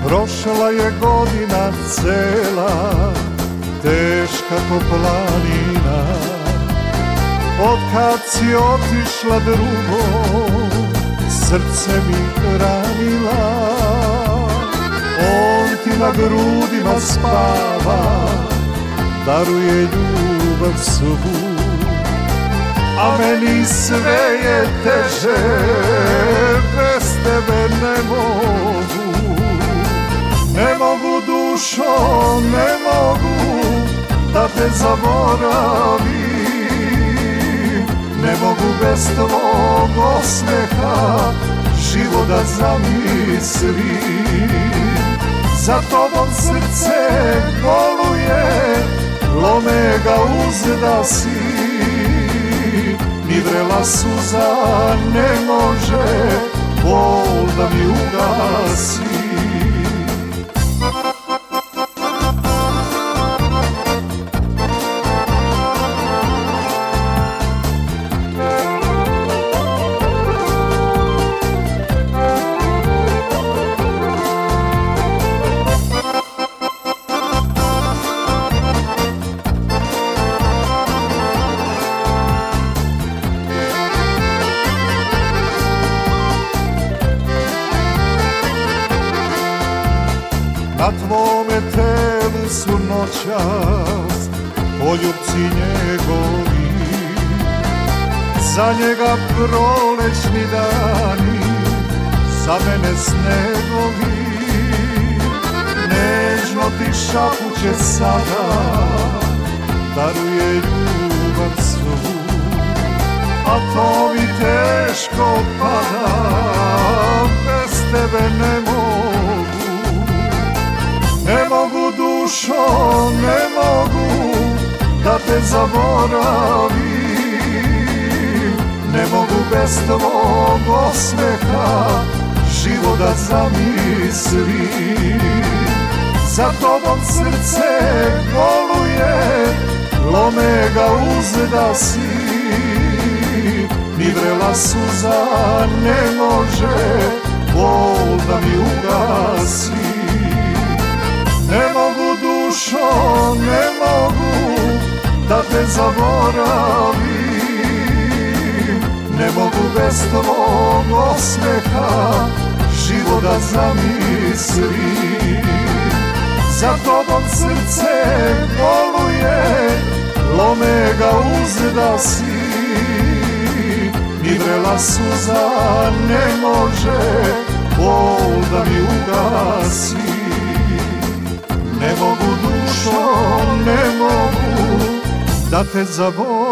Prošla je godina cela, teška ko planina. Otkad si otišla drugom, srce mi ranila. On ti na grudima spava, daruje ljubav svu, a meni sve je teže, bez tebe ne mogu. Ne mogu dušo, ne mogu da te zaboravim. Ne mogu bez tvog osmeha život da zamislim. Za tobom srce boluje, lome ga uzdasi. Ni vrela suza ne može bol da mi ugasi. Na tvome telu su noćas poljubci njegovi, za njega prolećni dani, za mene snegovi. Nežno ti šapuće sada, daruje ljubav svu, a to mi teško pada, bez tebe ne mogu. Ne mogu dušo, ne mogu da te zaboravim. Ne mogu bez tvog osmeha život da zamislim. Za tobom srce boluje, lome ga uzdasi. Ni vrela suza ne može bol da mi ugasi. Ne mogu dušo, ne mogu da te zaboravim. Ne mogu bez tvog osmeha život da zamislim. Za tobom srce boluje, lome ga uzdasi. Ni vrela suza ne može bol da mi ugasi. Ne mogu dušo, ne mogu da te zaboravim.